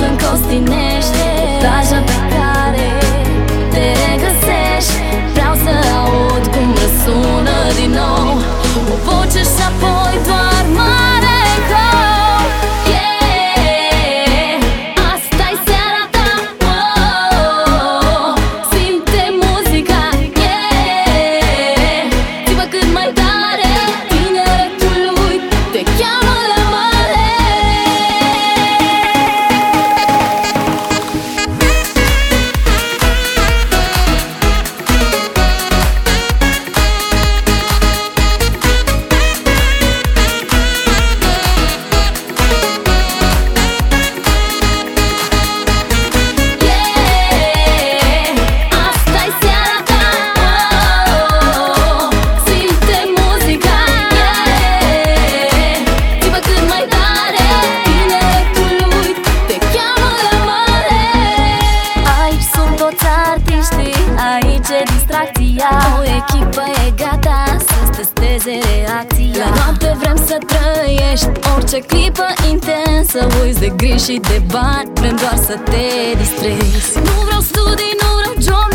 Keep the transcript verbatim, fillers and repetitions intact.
în Costinești, plaja pe care te regăsești. Vreau să aud cum răsună din nou o voce și apoi doar mare ecou. Yeah, asta-i seara ta, oh, simte muzica, yeah, zi-mă cât mai tare, tineretul lui te cheamă la mare. O echipă e gata să-ți testeze reacția. La noapte vrem să trăiești orice clipă intensă. Uiți de griji și de bani, vrem doar să te distrezi. Nu vreau studii, nu vreau job,